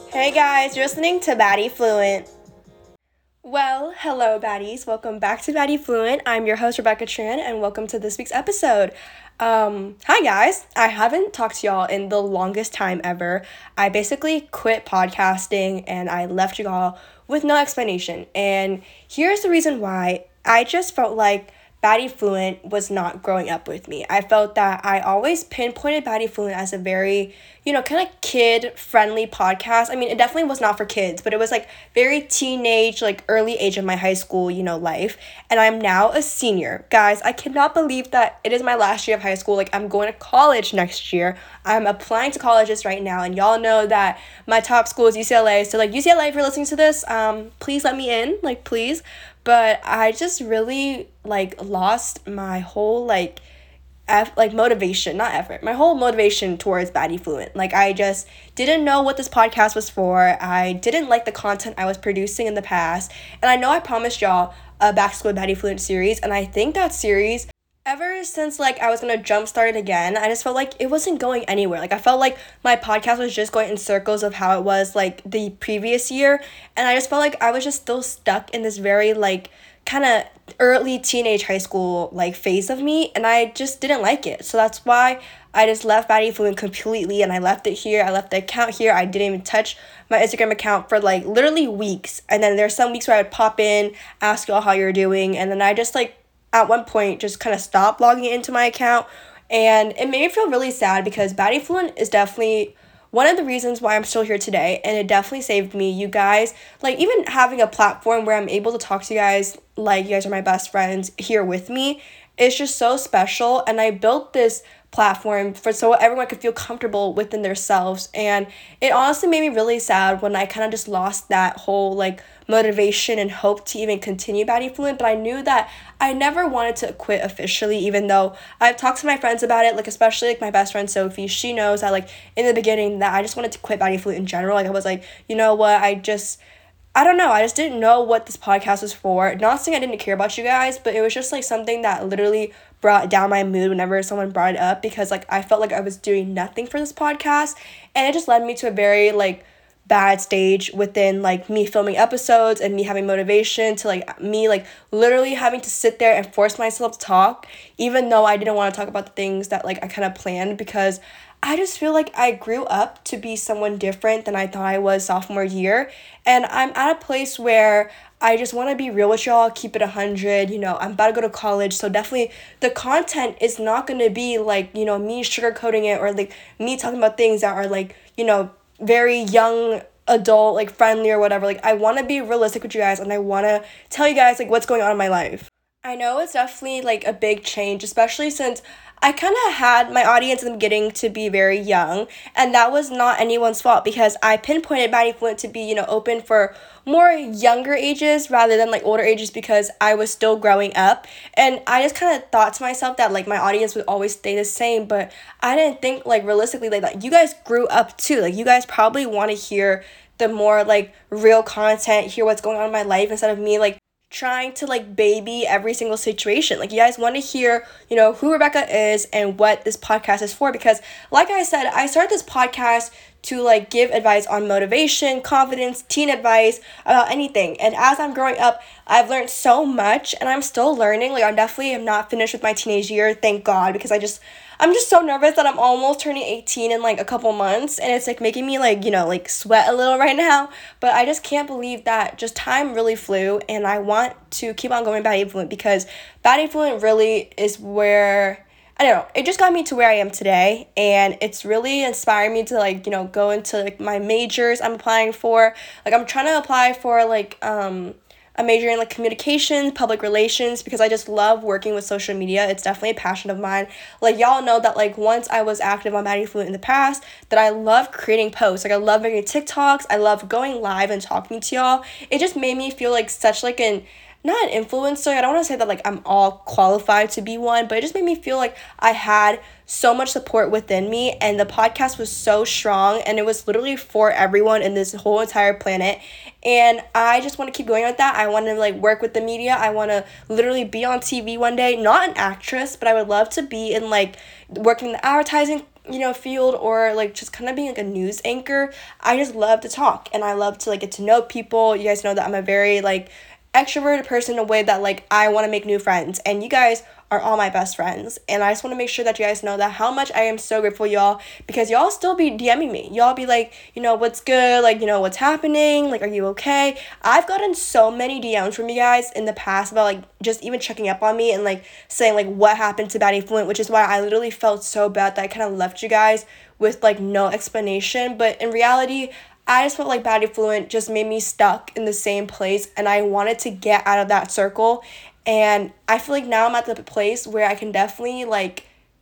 Hey guys, you're listening to Baddie Fluent. Well, hello baddies. Welcome back to Baddie Fluent. I'm your host Rebecca Tran and welcome to this week's episode. Hi guys. I haven't talked to y'all in the longest time ever. I basically quit podcasting and I left y'all with no explanation. And here's the reason why. I just felt like Baddie Fluent was not growing up with me. I felt that I always pinpointed Baddie Fluent as a very, kind of kid-friendly podcast. I mean, it definitely was not for kids, but it was like very teenage, like early age of my high school, life. And I'm now a senior. Guys, I cannot believe that it is my last year of high school. Like, I'm going to college next year. I'm applying to colleges right now, and y'all know that my top school is UCLA. So, like, UCLA, if you're listening to this, please let me in, like, please. But I just really lost my whole motivation, not effort, my whole motivation towards Baddie Fluent. Like, I just didn't know what this podcast was for. I didn't like the content I was producing in the past. And I know I promised y'all a Back to School Baddie Fluent series, and I think that series, ever since I was gonna jumpstart it again, I just felt like it wasn't going anywhere. Like, I felt like my podcast was just going in circles of how it was the previous year, and I just felt like I was just still stuck in this very kind of early teenage high school phase of me, and I just didn't like it. So that's why I just left Baddie Fluent completely, and I left it here. I left the account here. I didn't even touch my Instagram account for literally weeks. And then there's some weeks where I would pop in, ask y'all how you're doing, and then I just at one point just kind of stopped logging into my account, and it made me feel really sad because Baddie Fluent is definitely one of the reasons why I'm still here today, and it definitely saved me. You guys, even having a platform where I'm able to talk to you guys like you guys are my best friends here with me, it's just so special. And I built this platform for so everyone could feel comfortable within themselves, and it honestly made me really sad when I kind of just lost that whole motivation and hope to even continue Baddie Fluent. But I knew that I never wanted to quit officially, even though I've talked to my friends about it, especially my best friend Sophie. She knows that in the beginning that I just wanted to quit Baddie Fluent in general. I was like, you know what, I don't know. I just didn't know what this podcast was for. Not saying I didn't care about you guys, but it was just something that literally brought down my mood whenever someone brought it up, because I felt like I was doing nothing for this podcast, and it just led me to a very bad stage within me filming episodes and me having motivation to me literally having to sit there and force myself to talk, even though I didn't want to talk about the things that I kind of planned, because I just feel like I grew up to be someone different than I thought I was sophomore year. And I'm at a place where I just want to be real with y'all, keep it 100. I'm about to go to college, so definitely the content is not going to be me sugarcoating it, or me talking about things that are very young adult, friendly or whatever. I want to be realistic with you guys, and I want to tell you guys what's going on in my life. I know it's definitely a big change, especially since I kind of had my audience in the beginning to be very young, and that was not anyone's fault, because I pinpointed Baddie Fluent to be, open for more younger ages rather than older ages, because I was still growing up, and I just kind of thought to myself that my audience would always stay the same. But I didn't think realistically that you guys grew up too. You guys probably want to hear the more real content, hear what's going on in my life, instead of me trying to baby every single situation. You guys want to hear, who Rebecca is and what this podcast is for, because like I said, I started this podcast to give advice on motivation, confidence, teen advice, about anything. And as I'm growing up, I've learned so much, and I'm still learning. I definitely am not finished with my teenage year, thank God, because I'm just so nervous that I'm almost turning 18 in a couple months, and it's making me sweat a little right now. But I just can't believe that just time really flew, and I want to keep on going Baddie Fluent, because Baddie Fluent really is where, I don't know, it just got me to where I am today, and it's really inspiring me to go into my majors I'm applying for. I'm trying to apply for a major in communication, public relations, because I just love working with social media. It's definitely a passion of mine. Y'all know that once I was active on Baddie Fluent in the past, that I love creating posts. I love making TikToks. I love going live and talking to y'all. It just made me feel such an not an influencer. I don't want to say that I'm all qualified to be one, but it just made me feel I had so much support within me, and the podcast was so strong, and it was literally for everyone in this whole entire planet. And I just want to keep going with that. I want to work with the media. I want to literally be on TV one day. Not an actress, but I would love to be in working in the advertising field, or like just kind of being like a news anchor. I just love to talk, and I love to like get to know people. You guys know that I'm a very like extroverted person in a way that like I want to make new friends, and you guys are all my best friends, and I just want to make sure that you guys know that how much I am so grateful y'all, because y'all still be DMing me. Y'all be like, what's good, like, what's happening, like, are you okay? I've gotten so many DMs from you guys in the past about like just even checking up on me and like saying like what happened to Batty Fluent, which is why I literally felt so bad that I kind of left you guys with like no explanation. But in reality, I just felt like Batty Fluent just made me stuck in the same place, and I wanted to get out of that circle. And I feel like now I'm at the place where I can definitely like,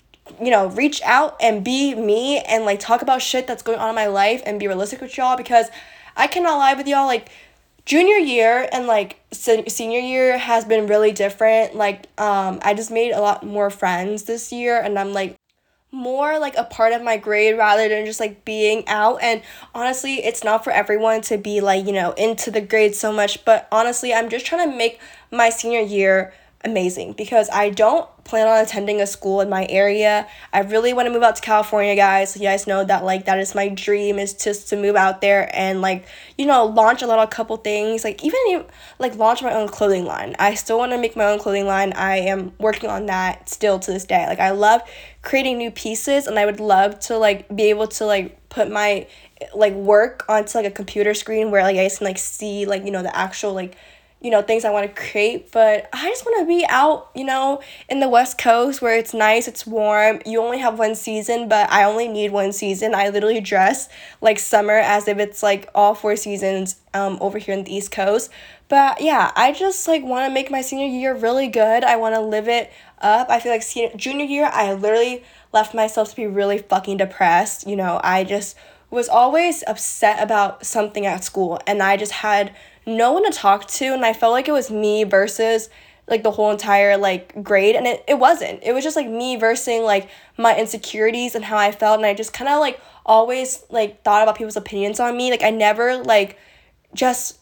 reach out and be me and like talk about shit that's going on in my life and be realistic with y'all, because I cannot lie with y'all, like junior year and like senior year has been really different. Like I just made a lot more friends this year, and I'm like more like a part of my grade rather than just like being out. And honestly, it's not for everyone to be like, into the grade so much, but honestly, I'm just trying to make my senior year amazing, because I don't plan on attending a school in my area. I really want to move out to California, guys. So you guys know that like that is my dream, is just to move out there and like, launch a little couple things, like even like launch my own clothing line. I still want to make my own clothing line. I am working on that still to this day. Like I love creating new pieces, and I would love to like be able to like put my like work onto like a computer screen where like I can like see like the actual like things I want to create. But I just want to be out, in the West Coast where it's nice, it's warm. You only have one season, but I only need one season. I literally dress like summer as if it's like all 4 seasons over here in the East Coast. But yeah, I just like want to make my senior year really good. I want to live it up. I feel like junior year, I literally left myself to be really fucking depressed. I just was always upset about something at school, and I just had no one to talk to, and I felt like it was me versus like the whole entire like grade, and it wasn't. It was just like me versus like my insecurities and how I felt, and I just kind of like always like thought about people's opinions on me. Like I never like just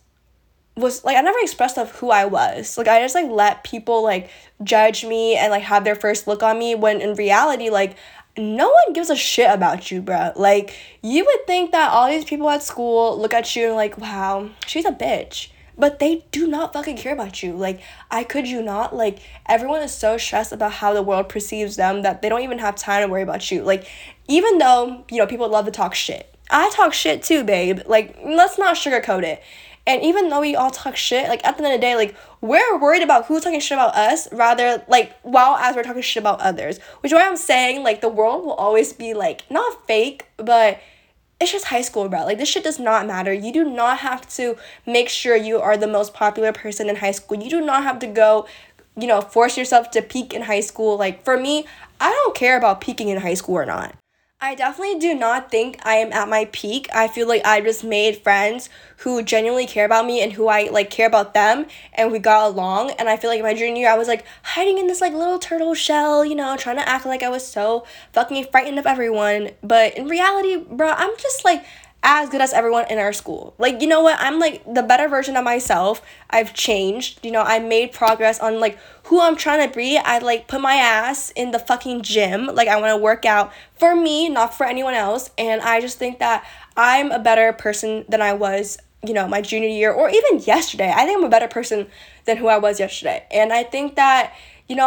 was like I never expressed of who I was. Like I just like let people like judge me and like have their first look on me, when in reality like no one gives a shit about you, bro. Like you would think that all these people at school look at you and like, wow, she's a bitch. But they do not fucking care about you. Like, I could you not? Like, everyone is so stressed about how the world perceives them that they don't even have time to worry about you. Like, even though, people love to talk shit. I talk shit too, babe. Like, let's not sugarcoat it. And even though we all talk shit, like, at the end of the day, like, we're worried about who's talking shit about us, rather, like, while as we're talking shit about others. Which is why I'm saying, like, the world will always be, like, not fake, but it's just high school, bro. Like, this shit does not matter. You do not have to make sure you are the most popular person in high school. You do not have to go, force yourself to peak in high school. Like, for me, I don't care about peaking in high school or not. I definitely do not think I am at my peak. I feel like I just made friends who genuinely care about me and who I, like, care about them, and we got along. And I feel like my junior year, I was, like, hiding in this, like, little turtle shell, trying to act like I was so fucking frightened of everyone. But in reality, bro, I'm just, like, as good as everyone in our school. Like, you know what? I'm, like, the better version of myself. I've changed. I made progress on, like, who I'm trying to be. I, like, put my ass in the fucking gym. Like, I want to work out for me, not for anyone else. And I just think that I'm a better person than I was, my junior year or even yesterday. I think I'm a better person than who I was yesterday. And I think that,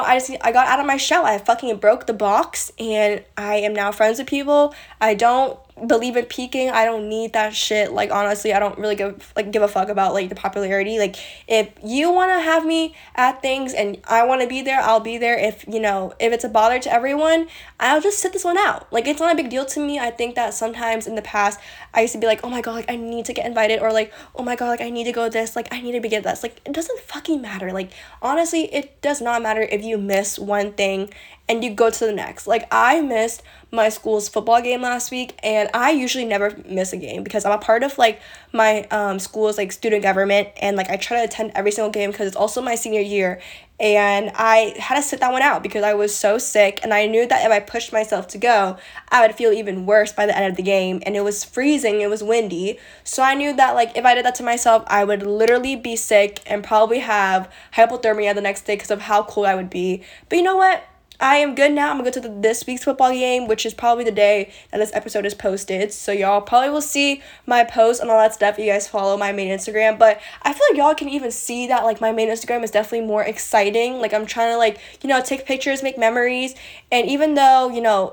I got out of my shell. I fucking broke the box, and I am now friends with people. I don't believe in peaking. I don't need that shit. Like, honestly, I don't really give a fuck about, like, the popularity. Like, if you want to have me at things and I want to be there, I'll be there. If it's a bother to everyone, I'll just sit this one out. Like, it's not a big deal to me. I think that sometimes in the past, I used to be like, oh my god, like, I need to get invited, or like, oh my god, like, I need to go this, like, I need to be get this. Like, it doesn't fucking matter. Like, honestly, it does not matter if you miss one thing and you go to the next. Like, I missed my school's football game last week, and I usually never miss a game because I'm a part of, like, my school's, like, student government, and, like, I try to attend every single game because it's also my senior year, and I had to sit that one out because I was so sick, and I knew that if I pushed myself to go, I would feel even worse by the end of the game, and it was freezing, it was windy, so I knew that, like, if I did that to myself, I would literally be sick and probably have hypothermia the next day because of how cold I would be. But you know what? I am good now. I'm gonna go to this week's football game, which is probably the day that this episode is posted. So y'all probably will see my post and all that stuff if you guys follow my main Instagram. But I feel like y'all can even see that like my main Instagram is definitely more exciting. Like I'm trying to like, take pictures, make memories. And even though,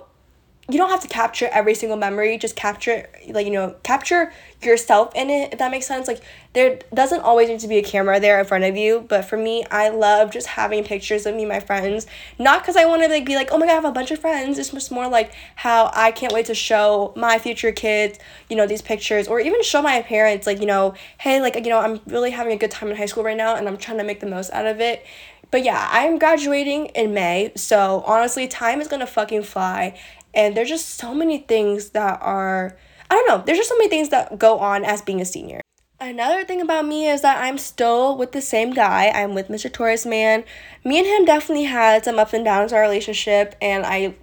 you don't have to capture every single memory, just capture capture yourself in it, if that makes sense. Like there doesn't always need to be a camera there in front of you, but for me, I love just having pictures of me and my friends, not because I want to like be like, oh my god, I have a bunch of friends. It's just more like how I can't wait to show my future kids these pictures, or even show my parents like, hey, like I'm really having a good time in high school right now and I'm trying to make the most out of it. But yeah, I'm graduating in May, so honestly, time is gonna fucking fly. And there's just so many things that are, I don't know, there's just so many things that go on as being a senior. Another thing about me is that I'm still with the same guy. I'm with Mr. Torres Man. Me and him definitely had some ups and downs in our relationship, and I,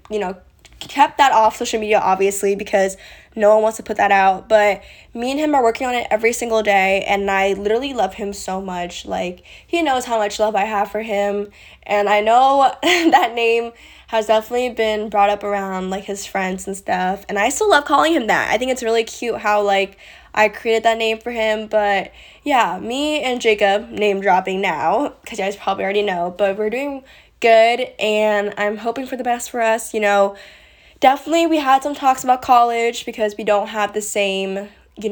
kept that off social media, obviously, because no one wants to put that out. But me and him are working on it every single day, and I literally love him so much. Like, he knows how much love I have for him, and I know that name has definitely been brought up around, like, his friends and stuff, and I still love calling him that. I think it's really cute how, like, I created that name for him. But yeah, me and Jacob, name dropping now, because you guys probably already know, but we're doing good, and I'm hoping for the best for us. Definitely we had some talks about college because we don't have the same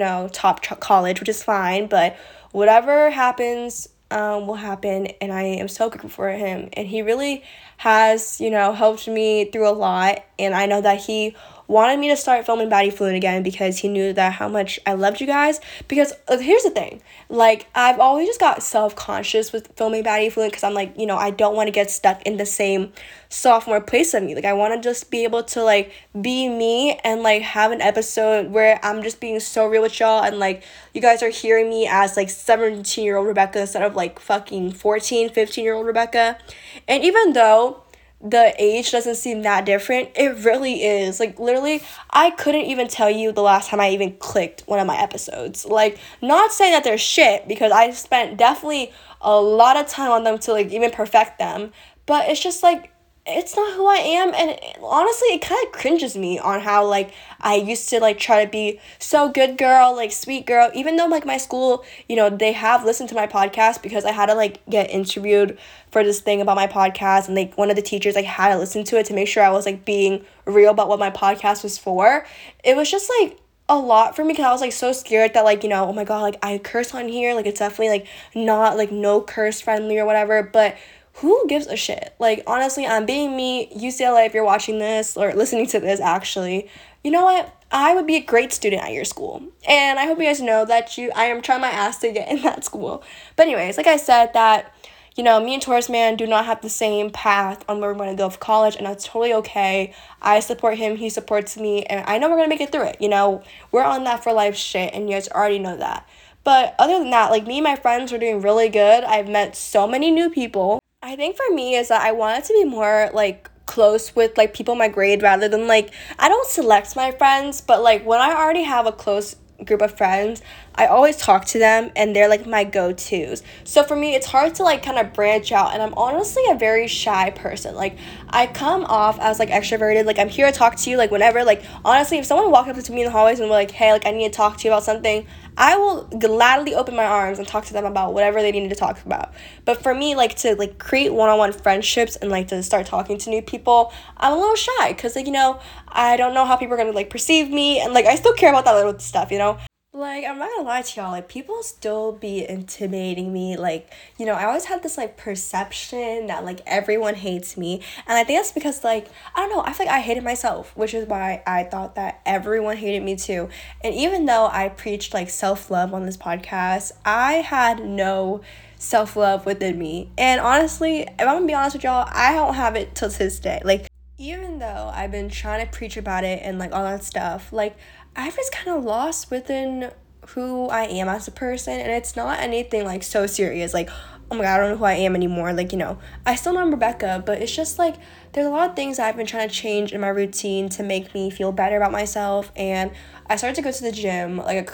top college, which is fine, but whatever happens will happen, and I am so grateful for him, and he really has helped me through a lot. And I know that he wanted me to start filming Baddie Fluent again because he knew that how much I loved you guys. Because here's the thing, like, I've always just got self-conscious with filming Baddie Fluent because I'm like, I don't want to get stuck in the same sophomore place of me. Like, I want to just be able to like be me and like have an episode where I'm just being so real with y'all, and like you guys are hearing me as like 17-year-old Rebecca instead of like fucking 14, 15-year-old Rebecca. And even though the age doesn't seem that different, it really is. Like, literally, I couldn't even tell you the last time I even clicked one of my episodes. Like, not saying that they're shit, because I spent definitely a lot of time on them to like even perfect them, but it's just like, it's not who I am. And honestly, it kind of cringes me on how like I used to like try to be so good girl, like sweet girl, even though like my school, they have listened to my podcast because I had to like get interviewed for this thing about my podcast, and like one of the teachers like had to listen to it to make sure I was like being real about what my podcast was for. It was just like a lot for me because I was like so scared that like oh my god, like I curse on here, like it's definitely like not like no curse friendly or whatever. But who gives a shit? Like, honestly, I'm being me. UCLA, if you're watching this or listening to this, actually, you know what? I would be a great student at your school. And I hope you guys know that I am trying my ass to get in that school. But anyways, like I said, that, me and Torres Man do not have the same path on where we're going to go for college, and that's totally okay. I support him, he supports me, and I know we're going to make it through it. We're on that for life shit, and you guys already know that. But other than that, like, me and my friends are doing really good. I've met so many new people. I think for me is that I wanted to be more like close with like people in my grade rather than like, I don't select my friends, but like when I already have a close group of friends, I always talk to them and they're like my go-tos. So for me, it's hard to like kind of branch out, and I'm honestly a very shy person. Like, I come off as like extroverted, like I'm here to talk to you, like whenever, like honestly, if someone walked up to me in the hallways and were like, hey, like I need to talk to you about something, I will gladly open my arms and talk to them about whatever they needed to talk about. But for me, like to like create one-on-one friendships and like to start talking to new people, I'm a little shy because like I don't know how people are gonna like perceive me, and like I still care about that little stuff. Like, I'm not gonna lie to y'all, like, people still be intimidating me, like, I always had this, like, perception that, like, everyone hates me, and I think that's because, like, I don't know, I feel like I hated myself, which is why I thought that everyone hated me, too, and even though I preached, like, self-love on this podcast, I had no self-love within me, and honestly, if I'm gonna be honest with y'all, I don't have it till this day, like, even though I've been trying to preach about it and, like, all that stuff, like, I've just kind of lost within who I am as a person, and it's not anything like so serious, like, oh my god, I don't know who I am anymore, like, I still know I'm Rebecca, but it's just like, there's a lot of things I've been trying to change in my routine to make me feel better about myself. And I started to go to the gym like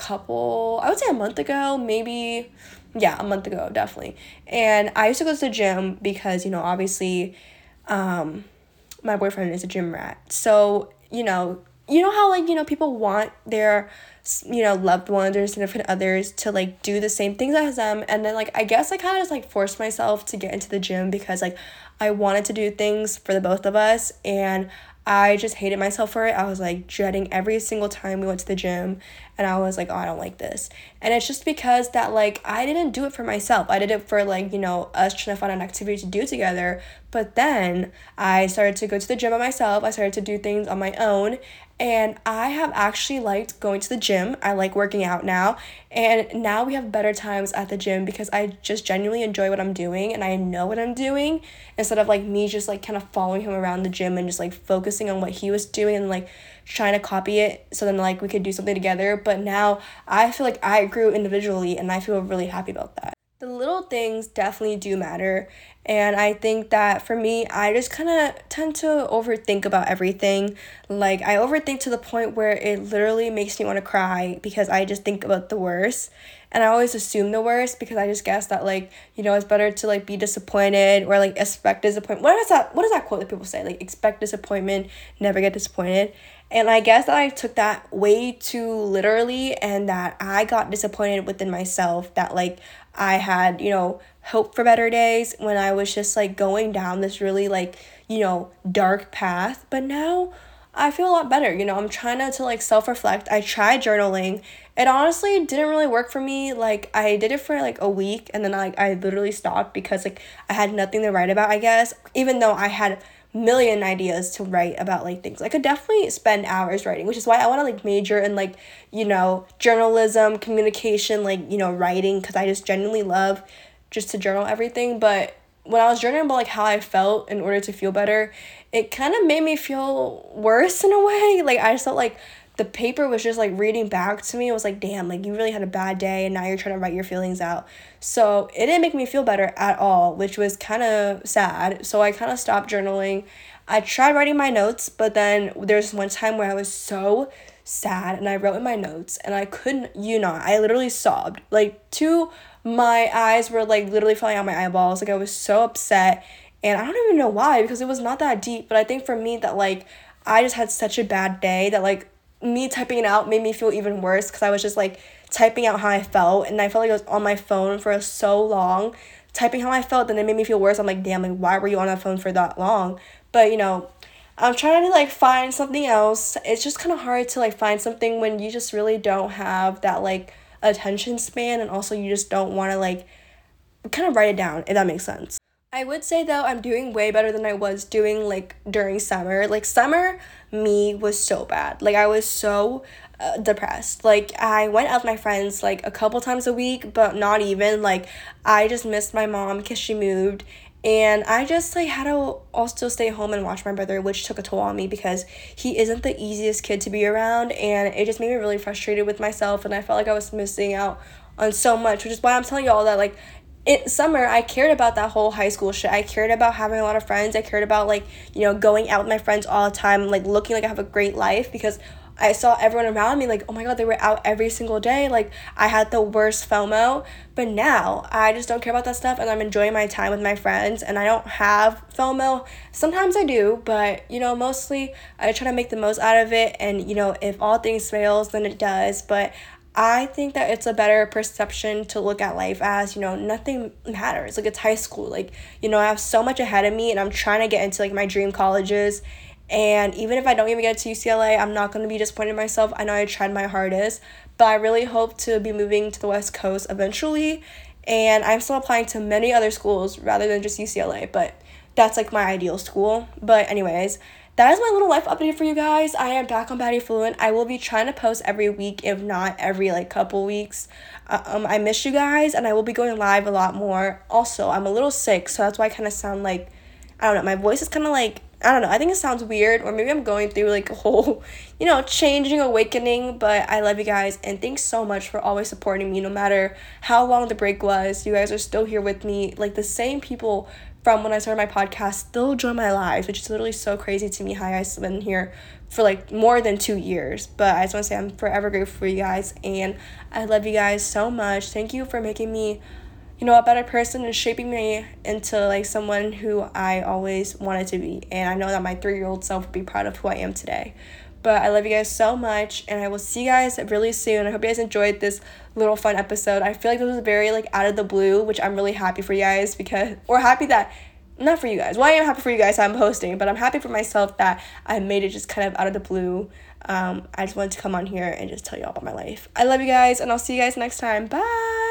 I would say a month ago, maybe, yeah, a month ago, definitely. And I used to go to the gym because, obviously, my boyfriend is a gym rat. So, you know how, like, people want their, loved ones or significant others to, like, do the same things as them. And then, like, I guess I kind of just, like, forced myself to get into the gym because, like, I wanted to do things for the both of us. And I just hated myself for it. I was, like, dreading every single time we went to the gym. And I was like, oh, I don't like this. And it's just because that, like, I didn't do it for myself. I did it for, like, us trying to find an activity to do together. But then I started to go to the gym by myself. I started to do things on my own. And I have actually liked going to the gym. I like working out now. And now we have better times at the gym because I just genuinely enjoy what I'm doing and I know what I'm doing instead of, like, me just, like, kind of following him around the gym and just, like, focusing on what he was doing and, like, trying to copy it so then, like, we could do something together. But now I feel like I grew individually and I feel really happy about that. The little things definitely do matter. And I think that for me, I just kind of tend to overthink about everything. Like, I overthink to the point where it literally makes me want to cry because I just think about the worst. And I always assume the worst because I just guess that, like, it's better to, like, be disappointed or, like, expect disappointment. What is that quote that people say? Like, expect disappointment, never get disappointed. And I guess that I took that way too literally and that I got disappointed within myself that, like, I had, hope for better days when I was just, like, going down this really, like, dark path. But now I feel a lot better. I'm trying to like, self-reflect. I tried journaling. It honestly didn't really work for me. Like, I did it for, like, a week and then, like, I literally stopped because, like, I had nothing to write about, I guess, even though I had million ideas to write about, like, things. I could definitely spend hours writing, which is why I want to, like, major in, like, journalism, communication, like, writing, because I just genuinely love just to journal everything. But when I was journaling about, like, how I felt in order to feel better, it kind of made me feel worse in a way. Like, I just felt like the paper was just, like, reading back to me. It was like, damn, like, you really had a bad day and now you're trying to write your feelings out. So it didn't make me feel better at all, which was kind of sad. So I kind of stopped journaling. I tried writing my notes, but then there's one time where I was so sad and I wrote in my notes and I couldn't, I literally sobbed. Like, my eyes were, like, literally falling out my eyeballs. Like, I was so upset. And I don't even know why because it was not that deep. But I think for me that, like, I just had such a bad day that, like, me typing it out made me feel even worse because I was just, like, typing out how I felt, and I felt like I was on my phone for so long typing how I felt, then it made me feel worse. I'm like, damn, like, why were you on that phone for that long? But, I'm trying to, like, find something else. It's just kind of hard to, like, find something when you just really don't have that, like, attention span, and also you just don't want to, like, kind of write it down, if that makes sense. I would say, though, I'm doing way better than I was doing, like, during summer. Like, summer me was so bad. Like, I was so depressed. Like, I went out with my friends, like, a couple times a week, but not even. Like, I just missed my mom because she moved. And I just, like, had to also stay home and watch my brother, which took a toll on me because he isn't the easiest kid to be around. And it just made me really frustrated with myself. And I felt like I was missing out on so much, which is why I'm telling you all that, like, in summer, I cared about that whole high school shit. I cared about having a lot of friends. I cared about, like, going out with my friends all the time, like, looking like I have a great life because I saw everyone around me, like, oh my god, they were out every single day. Like, I had the worst FOMO. But now, I just don't care about that stuff, and I'm enjoying my time with my friends, and I don't have FOMO. Sometimes I do, but, mostly I try to make the most out of it, and, if all things fails, then it does. But I think that it's a better perception to look at life as, nothing matters. Like, it's high school. Like, I have so much ahead of me and I'm trying to get into, like, my dream colleges. And even if I don't even get to UCLA, I'm not going to be disappointed in myself. I know I tried my hardest, but I really hope to be moving to the West Coast eventually. And I'm still applying to many other schools rather than just UCLA, but that's, like, my ideal school. But anyways, that is my little life update for you guys. I am back on Baddie Fluent. I will be trying to post every week, if not every, like, couple weeks. I miss you guys, and I will be going live a lot more. Also, I'm a little sick, so that's why I kind of sound like, I don't know, my voice is kind of like, I don't know, I think it sounds weird, or maybe I'm going through, like, a whole, changing, awakening, but I love you guys, and thanks so much for always supporting me, no matter how long the break was. You guys are still here with me. Like, the same people from when I started my podcast still join my lives, which is literally so crazy to me how I've been here for, like, more than 2 years. But I just want to say I'm forever grateful for you guys, and I love you guys so much. Thank you for making me a better person and shaping me into like someone who I always wanted to be. And I know that my 3-year-old self will be proud of who I am today. But I love you guys so much, and I will see you guys really soon. I hope you guys enjoyed this little fun episode. I feel like this was very like out of the blue, which I'm really happy for you guys, because, or happy that, not for you guys. Well, I am happy for you guys I'm hosting, but I'm happy for myself that I made it just kind of out of the blue. I just wanted to come on here and just tell you all about my life. I love you guys, and I'll see you guys next time. Bye!